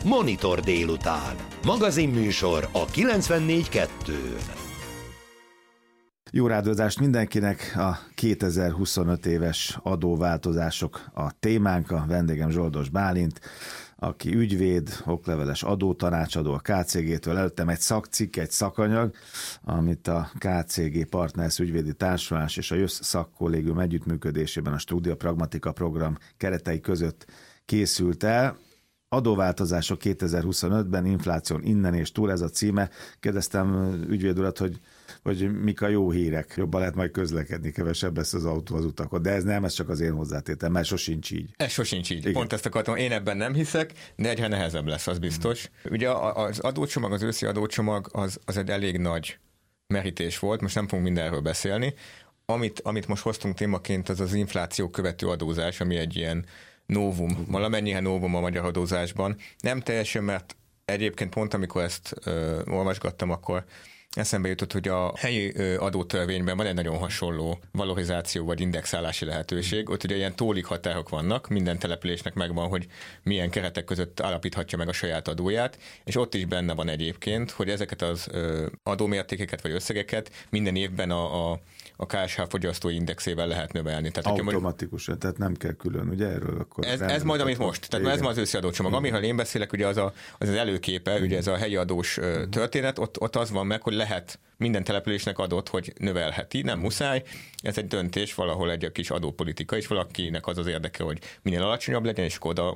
Monitor délután. Magazinműsor a 94.2-n. Jó rádozást mindenkinek, a 2025 éves adóváltozások a témánk, a vendégem Zsoldos Bálint, aki ügyvéd, okleveles adótanácsadó a KCG-től, előttem egy szakcikk, egy szakanyag, amit a KCG Partners ügyvédi társulás és a Jössz szakkollégium együttműködésében a Studia Pragmatica program keretei között készült el. Adóváltozások 2025-ben, infláción innen és túl, ez a címe. Kérdeztem ügyvéd urat, hogy mik a jó hírek, jobban lehet majd közlekedni, kevesebb lesz az autó az utakon. De ez csak az én hozzátétem, mert sosincs így. Ez sosincs így. Igen. Pont ezt akartam, én ebben nem hiszek, de egyre nehezebb lesz, az biztos. Ugye az adócsomag, az őszi adócsomag az egy elég nagy merítés volt, most nem fogunk mindenről beszélni. Amit most hoztunk témaként, az infláció követő adózás, ami egy ilyen novum, valamennyihe novum a magyar adózásban. Nem teljesen, mert egyébként pont amikor ezt olvasgattam, akkor eszembe jutott, hogy a helyi adótörvényben van egy nagyon hasonló valorizáció vagy indexálási lehetőség. Ott ugye ilyen tólik határok vannak, minden településnek megvan, hogy milyen keretek között állapíthatja meg a saját adóját, és ott is benne van egyébként, hogy ezeket az adómértékeket vagy összegeket minden évben a KSH fogyasztói indexével lehet növelni. Tehát, automatikusan, tehát nem kell külön, ugye erről akkor... Ez majd, amit most. Tehát ez majd az őszi adócsomag. Amiről én beszélek, ugye az előképe, ugye ez a helyi adós történet, ott az van meg, hogy lehet minden településnek adott, hogy növelheti, nem muszáj. Ez egy döntés, valahol egy kis adópolitika, és valakinek az érdeke, hogy minél alacsonyabb legyen, és oda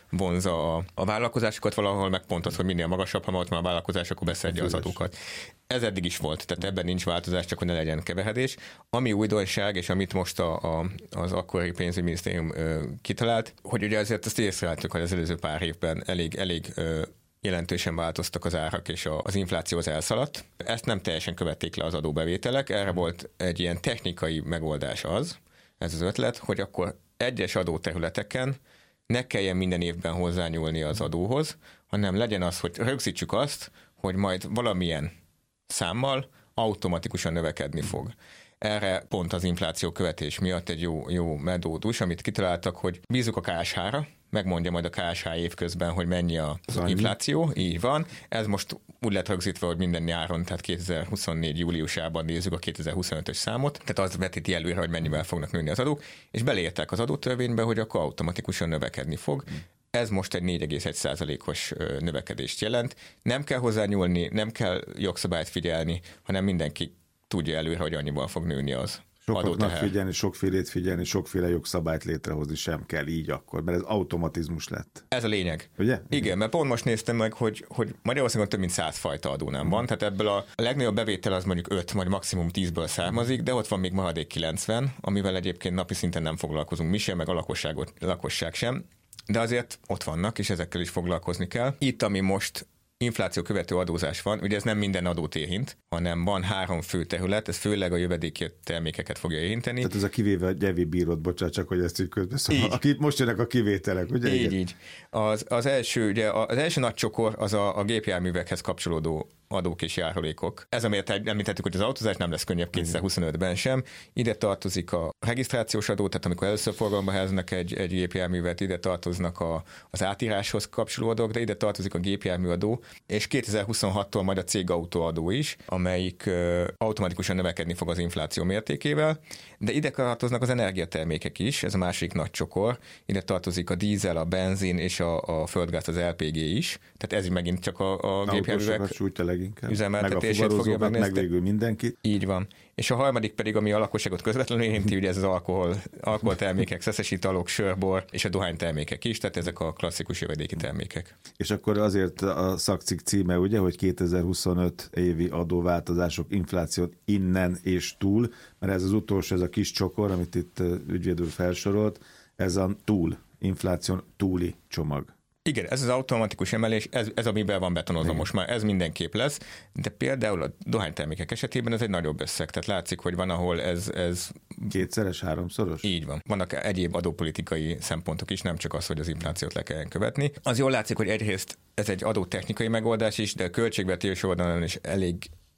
vonza a vállalkozásokat, valahol meg pont az, hogy minél magasabb, ha ott van a vállalkozás, akkor beszedje az adókat. Ez eddig is volt, tehát ebben nincs változás, csak hogy ne legyen keveredés. Ami újdonság, és amit most az akkori pénzügyminisztérium kitalált, hogy ugye azért azt észrevettük, hogy az előző pár évben elég jelentősen változtak az árak, és az infláció az elszaladt. Ezt nem teljesen követték le az adóbevételek, erre volt egy ilyen technikai megoldás ez az ötlet, hogy akkor egyes adóterületeken ne kelljen minden évben hozzányúlni az adóhoz, hanem legyen az, hogy rögzítsük azt, hogy majd valamilyen számmal automatikusan növekedni fog. Erre pont az infláció követés miatt egy jó metódus, amit kitaláltak, hogy bízunk a KSH-ra, megmondja majd a KSH évközben, hogy mennyi az infláció, így van. Ez most úgy lett rögzítve, hogy minden nyáron, tehát 2024. júliusában nézzük a 2025-ös számot, tehát az vetíti előre, hogy mennyivel fognak nőni az adók, és beleértek az adótörvénybe, hogy akkor automatikusan növekedni fog. Ez most egy 4,1%-os növekedést jelent. Nem kell hozzányúlni, nem kell jogszabályt figyelni, hanem mindenki tudja előre, hogy annyival fog nőni az sokaknak figyelni, sokfélét figyelni, sokféle jogszabályt létrehozni sem kell így akkor, mert ez automatizmus lett. Ez a lényeg. Ugye? Igen, mert pont most néztem meg, hogy Magyarországon több mint 100 fajta adó nem van, tehát ebből a legnagyobb bevétel az mondjuk 5, vagy maximum 10-ből származik, de ott van még maradék 90, amivel egyébként napi szinten nem foglalkozunk mi sem, meg a lakosság sem, de azért ott vannak, és ezekkel is foglalkozni kell. Itt, ami most infláció követő adózás van, ugye ez nem minden adót érint, hanem van 3 fő terület, ez főleg a jövedéki termékeket fogja érinteni. Tehát ez a kivéve a gyevi bírót, bocsánat, csak hogy ezt így közben szóval. Most jönnek a kivételek, ugye? Így. Az első nagy csokor az a gépjárművekhez kapcsolódó adók és járulékok. Ez amiért említettük, hogy az autózás nem lesz könnyebb 2025-ben sem. Ide tartozik a regisztrációs adó, tehát amikor először forgalomba helyeznek egy gépjárművet, ide tartoznak az átíráshoz kapcsolódó adók, de ide tartozik a gépjárműadó, és 2026-tól majd a cégautóadó is, amelyik automatikusan növekedni fog az infláció mértékével, de ide tartoznak az energiatermékek is, ez a másik nagy csokor, ide tartozik a dízel, a benzin és a földgáz, az LPG is, tehát ez megint csak a gépjárművek üzemeltetését fogja megnézni. Meg végül mindenki. Így van. És a harmadik pedig, ami a lakosságot közvetlenül érinti, ugye ez az alkoholtermékek, szeszes italok, sörbor és a dohánytermékek is, tehát ezek a klasszikus jövedéki termékek. És akkor azért a szakcikk címe, ugye, hogy 2025 évi adóváltozások, inflációt innen és túl, mert ez az utolsó, ez a kis csokor, amit itt ügyvéd úr felsorolt, ez a infláción túli csomag. Igen, ez az automatikus emelés, ez amiben van betonozva. Igen. Most már, ez mindenképp lesz, de például a dohánytermékek esetében ez egy nagyobb összeg, tehát látszik, hogy van, ahol ez... Kétszeres, háromszoros? Így van. Vannak egyéb adópolitikai szempontok is, nem csak az, hogy az inflációt le kelljen követni. Az jól látszik, hogy egyrészt ez egy adótechnikai megoldás is, de a költségvetés oldalon is elég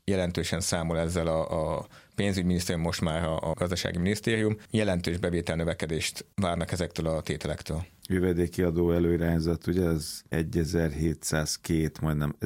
jelentősen számol ezzel a pénzügyminisztérium, most már a gazdasági minisztérium, jelentős bevételnövekedést várnak ezektől a tételektől. Jövedéki adó előirányzat, ugye ez 1702, majdnem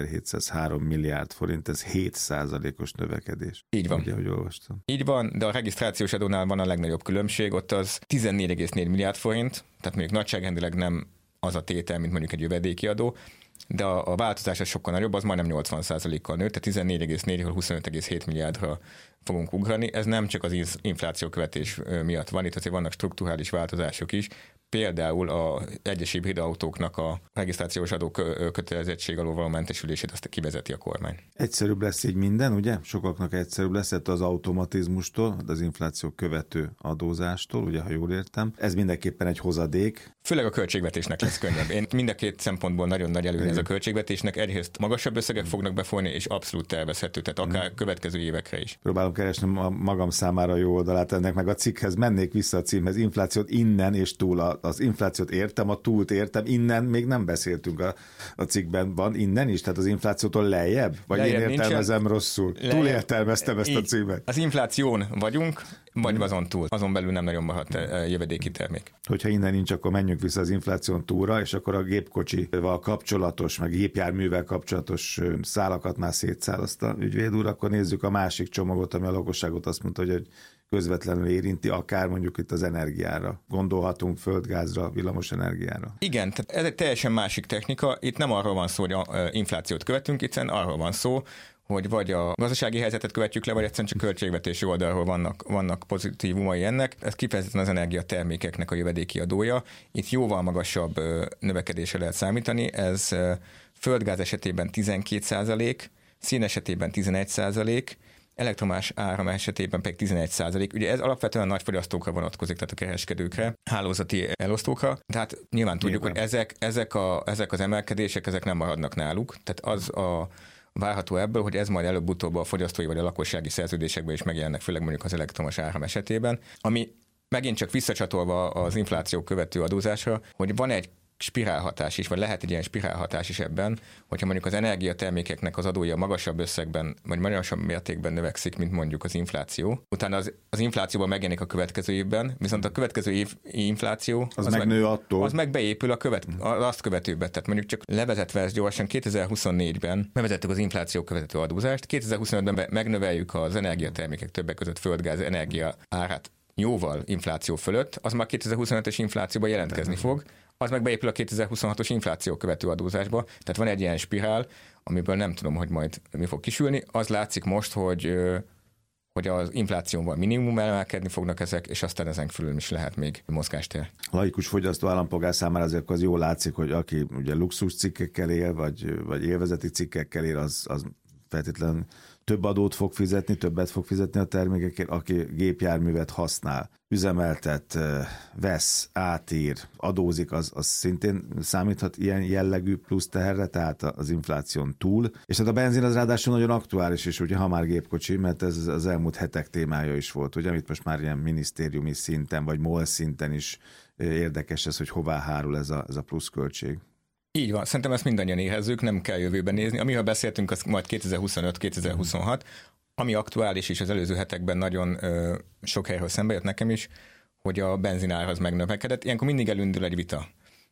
1703 milliárd forint, ez 7%-os növekedés. Így van. Ugye, ahogy olvastam. Így van, de a regisztrációs adónál van a legnagyobb különbség, ott az 14,4 milliárd forint, tehát mondjuk nagyságrendileg nem az a tétel, mint mondjuk egy jövedéki adó, de a változás az sokkal nagyobb, az majdnem 80%-kal nőtt, tehát 14,4-ről 25,7 milliárdra fogunk ugrani. Ez nem csak az inflációkövetés miatt van, itt azért vannak strukturális változások is, például az egyes hibrid autóknak a regisztrációs adó kötelezettség alól való mentesülését azt kivezeti a kormány. Egyszerűbb lesz így minden, ugye? Sokaknak egyszerűbb lesz az automatizmustól, az infláció követő adózástól, ugye, ha jól értem. Ez mindenképpen egy hozadék. Főleg a költségvetésnek lesz könnyebb. Én mind a két szempontból nagyon nagy előny ez a költségvetésnek. Egyrészt magasabb összegek fognak befolyni, és abszolút tervezhető, tehát akár következő évekre is. Próbálom keresni magam számára jó oldalát ennek, meg a cikkhez mennék vissza a címhez. Inflációt innen és túl. Az inflációt értem, a túlt értem, innen még nem beszéltünk a cikkben. Van innen is, tehát az inflációtól lejjebb? Vagy lejjebb én értelmezem rosszul? Túl értelmeztem ezt a címet. Az infláción vagyunk, vagy azon túl. Azon belül nem nagyon maradt jövedéki termék. Hogyha innen nincs, akkor menjünk vissza az infláción túlra, és akkor a gépkocsival kapcsolatos, meg gépjárművel kapcsolatos szálakat már szétszálazta ügyvéd úr, akkor nézzük a másik csomagot, ami a lakosságot azt mondta, hogy közvetlenül érinti, akár mondjuk itt az energiára. Gondolhatunk földgázra, villamos energiára. Igen, tehát ez egy teljesen másik technika. Itt nem arról van szó, hogy inflációt követünk, itt arról van szó, hogy vagy a gazdasági helyzetet követjük le, vagy egyszerűen csak költségvetési oldalról vannak pozitívumai ennek. Ez kifejezetten az energiatermékeknek a jövedéki adója. Itt jóval magasabb növekedésre lehet számítani. Ez földgáz esetében 12%, szén esetében 11%, elektromás áram esetében pedig 11%. Ugye ez alapvetően nagy fogyasztókra vonatkozik, tehát a kereskedőkre, hálózati elosztókra. Tehát nyilván tudjuk, hogy ezek az emelkedések, ezek nem maradnak náluk. Tehát az várható ebből, hogy ez majd előbb-utóbb a fogyasztói vagy a lakossági szerződésekben is megjelennek, főleg mondjuk az elektromos áram esetében, ami megint csak visszacsatolva az infláció követő adózásra, hogy van egy spirálhatás is, vagy lehet egy ilyen spirálhatás is ebben, hogyha mondjuk az energiatermékeknek az adója magasabb összegben, vagy magasabb mértékben növekszik, mint mondjuk az infláció. Utána az inflációban megjelenik a következő évben, viszont a következő év infláció az megnő attól. Az meg beépül azt követőbe. Tehát mondjuk csak levezetve ezt gyorsan, 2024-ben bevezettük az infláció követő adózást, 2025-ben megnöveljük az energiatermékek többek között földgáz energia árát jóval infláció fölött, az már 2025-ös inflációban jelentkezni fog, az meg beépül a 2026-os infláció követő adózásba. Tehát van egy ilyen spirál, amiből nem tudom, hogy majd mi fog kisülni. Az látszik most, hogy az inflációval minimum emelkedni fognak ezek, és aztán ezen felül is lehet még mozgástér. Laikus fogyasztó állampolgár számára azért az jól látszik, hogy aki ugye luxus cikkekkel él, vagy élvezeti cikkekkel él, az feltétlenül több adót fog fizetni, többet fog fizetni a termékekért, aki gépjárművet használ, üzemeltet, vesz, átír, adózik, az szintén számíthat ilyen jellegű plusz teherre, tehát az infláción túl. És hát a benzin az ráadásul nagyon aktuális is, ugye, ha már gépkocsi, mert ez az elmúlt hetek témája is volt, ugye, amit most már ilyen minisztériumi szinten, vagy MOL szinten is érdekes ez, hogy hová hárul ez a pluszköltség. Így van, szerintem ezt mindannyian érezzük, nem kell jövőben nézni. Amiről beszéltünk, az majd 2025-2026, ami aktuális is az előző hetekben nagyon sok helyről szembe jött nekem is, hogy a benzinár az megnövekedett. Ilyenkor mindig elindul egy vita,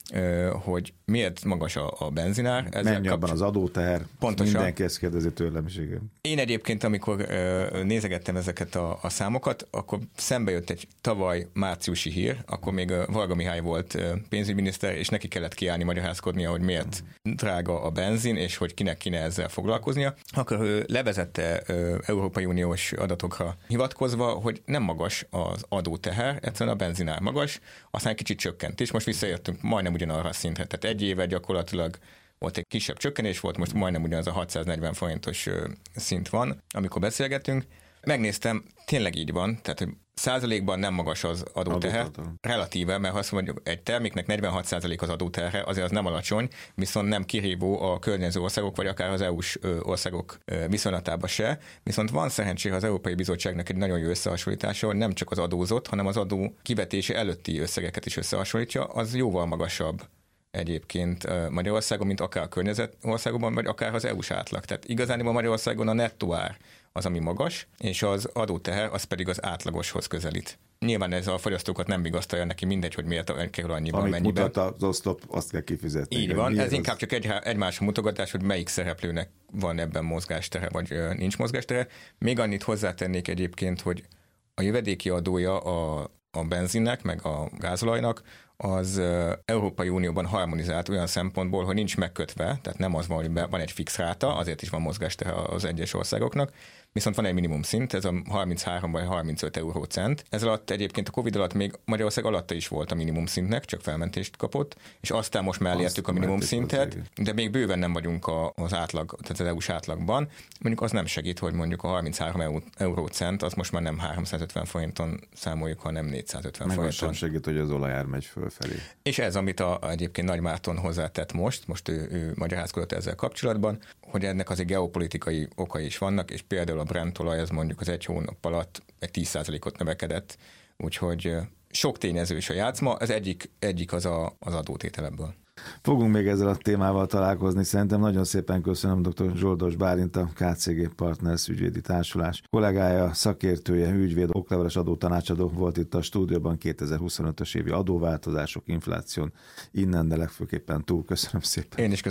hogy miért magas a benzinár. Mennyi abban az adóteher? Pontosan. Mindenki ezt kérdezi tőlem is, igen. Én egyébként, amikor nézegettem ezeket a számokat, akkor szembe jött egy tavaly márciusi hír, akkor még Varga Mihály volt pénzügyminiszter, és neki kellett kiállni, magyarázkodnia, hogy miért drága a benzin, és hogy kinek kéne ezzel foglalkoznia. Akkor ő levezette Európai Uniós adatokra hivatkozva, hogy nem magas az adóteher, egyszerűen a benzinár magas, aztán kicsit csökkent, és most visszaértünk majdnem ugyanarra a szintre. Tehát egy éve gyakorlatilag ott egy kisebb csökkenés volt, most majdnem ugyanaz a 640 forintos szint van, amikor beszélgetünk. Megnéztem, tényleg így van, tehát hogy százalékban nem magas az adóteher, relatíve, mert ha azt mondjuk, egy terméknek 46% az adóterhe, azért az nem alacsony, viszont nem kirívó a környező országok, vagy akár az EU-s országok viszonylatában se. Viszont van szerencsére az Európai Bizottságnak egy nagyon jó összehasonlítása, hogy nem csak az adózott, hanem az adó kivetése előtti összegeket is összehasonlítja, az jóval magasabb egyébként Magyarországon, mint akár a környezet országokban, vagy akár az EU-s átlag. Tehát igazániból Magyarországon a nettó ár az, ami magas, és az adóteher az pedig az átlagoshoz közelít. Nyilván ez a fogyasztókat nem vigasztalja, neki mindegy, hogy miért kerül annyiban, amit mennyiben. Amit mutat az oszlop, azt kell kifizetni. Így van, ez inkább csak egymás mutogatás, hogy melyik szereplőnek van ebben mozgástere, vagy nincs mozgástere. Még annyit hozzátennék egyébként, hogy a jövedéki adója a benzinnek, meg a gázolajnak az Európai Unióban harmonizált olyan szempontból, hogy nincs megkötve, tehát nem az van, hogy van egy fix ráta, azért is van mozgástere az egyes országoknak, viszont van egy minimum szint, ez a 33 vagy 35 eurócent. Ez alatt egyébként a Covid alatt még Magyarország alatta is volt a minimum szintnek, csak felmentést kapott, és aztán most már elértük a minimum szintet, de még bőven nem vagyunk az átlag, tehát az EU-s átlagban. Mondjuk az nem segít, hogy mondjuk a 33 eurócent, az most már nem 350 forinton számoljuk, hanem 450 meg forinton. Meg segít, hogy az olajár megy fölfelé. És ez, amit egyébként Nagy Márton hozzátett most ő magyarázkodott ezzel kapcsolatban, hogy ennek azért geopolitikai okai is vannak, és például a Brent olaj az mondjuk az egy hónap alatt egy 10%-ot növekedett, úgyhogy sok tényezős a játszma, az egyik az adótétel ebből. Fogunk még ezzel a témával találkozni. Szerintem nagyon szépen köszönöm dr. Zsoldos Bálint, a KCG Partners ügyvédi társulás kollégája, szakértője, ügyvéd, okleveles adótanácsadó volt itt a stúdióban. 2025-ös évi adóváltozások, infláción innen, de legfőképpen túl. Köszönöm szépen. Én is köszönöm.